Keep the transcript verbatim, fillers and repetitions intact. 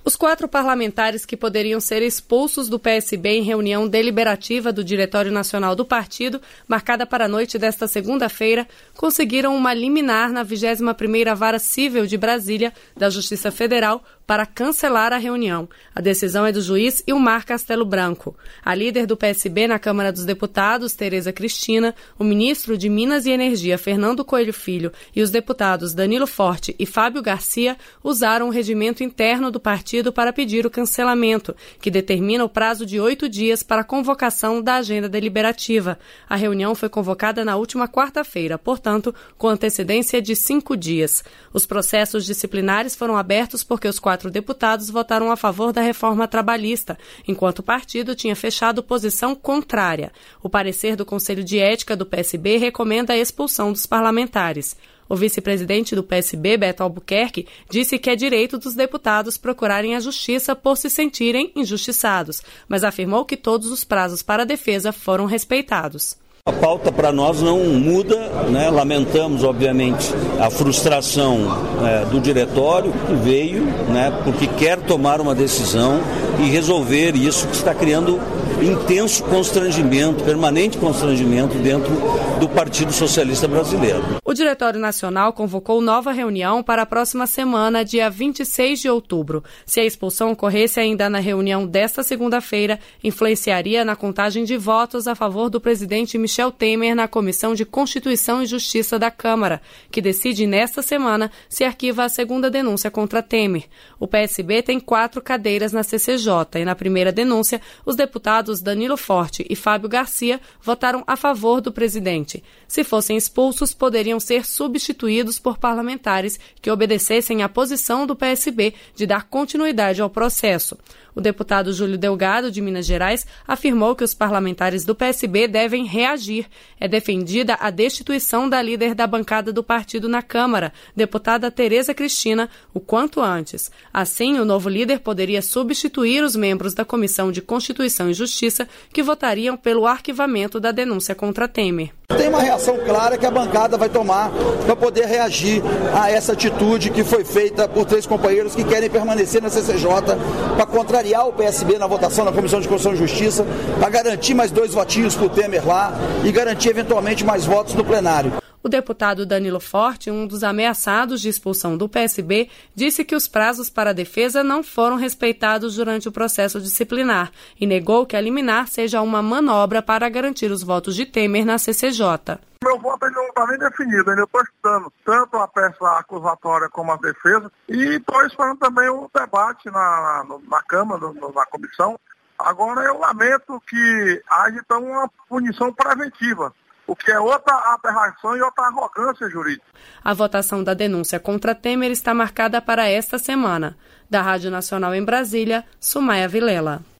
Os quatro parlamentares que poderiam ser expulsos do P S B em reunião deliberativa do Diretório Nacional do partido, marcada para a noite desta segunda-feira, conseguiram uma liminar na vigésima primeira Vara Cível de Brasília, da Justiça Federal, para cancelar a reunião. A decisão é do juiz Ilmar Castelo Branco. A líder do P S B na Câmara dos Deputados, Tereza Cristina, o ministro de Minas e Energia, Fernando Coelho Filho, e os deputados Danilo Forte e Fábio Garcia usaram o regimento interno do partido para pedir o cancelamento, que determina o prazo de oito dias para a convocação da agenda deliberativa. A reunião foi convocada na última quarta-feira, portanto, com antecedência de cinco dias. Os processos disciplinares foram abertos porque os quatro deputados votaram a favor da reforma trabalhista, enquanto o partido tinha fechado posição contrária. O parecer do Conselho de Ética do P S B recomenda a expulsão dos parlamentares. O vice-presidente do P S B, Beto Albuquerque, disse que é direito dos deputados procurarem a justiça por se sentirem injustiçados, mas afirmou que todos os prazos para a defesa foram respeitados. A pauta para nós não muda, né? Lamentamos, obviamente, a frustração é, do diretório que veio, né, porque quer tomar uma decisão e resolver isso que está criando intenso constrangimento, permanente constrangimento dentro do Partido Socialista Brasileiro. O Diretório Nacional convocou nova reunião para a próxima semana, dia vinte e seis de outubro. Se a expulsão ocorresse ainda na reunião desta segunda-feira, influenciaria na contagem de votos a favor do presidente Michel Temer na Comissão de Constituição e Justiça da Câmara, que decide nesta semana se arquiva a segunda denúncia contra Temer. O P S B tem quatro cadeiras na C C J e na primeira denúncia, os deputados Danilo Forte e Fábio Garcia votaram a favor do presidente. Se fossem expulsos, poderiam ser substituídos por parlamentares que obedecessem à posição do P S B de dar continuidade ao processo. O deputado Júlio Delgado, de Minas Gerais, afirmou que os parlamentares do P S B devem reagir. É defendida a destituição da líder da bancada do partido na Câmara, deputada Tereza Cristina, o quanto antes. Assim, o novo líder poderia substituir os membros da Comissão de Constituição e Justiça que votariam pelo arquivamento da denúncia contra Temer. Tem uma reação clara que a bancada vai tomar para poder reagir a essa atitude que foi feita por três companheiros que querem permanecer na C C J para contrariar o P S B na votação na Comissão de Constituição e Justiça, para garantir mais dois votinhos para o Temer lá e garantir eventualmente mais votos no plenário. O deputado Danilo Forte, um dos ameaçados de expulsão do P S B, disse que os prazos para a defesa não foram respeitados durante o processo disciplinar e negou que a liminar seja uma manobra para garantir os votos de Temer na C C J. Meu voto ainda não está nem definido, ainda estou estudando tanto a peça acusatória como a defesa e estou esperando também o debate na, na, na Câmara, na comissão. Agora eu lamento que haja então uma punição preventiva, o que é outra aberração e outra arrogância jurídica. A votação da denúncia contra Temer está marcada para esta semana. Da Rádio Nacional em Brasília, Sumaia Vilela.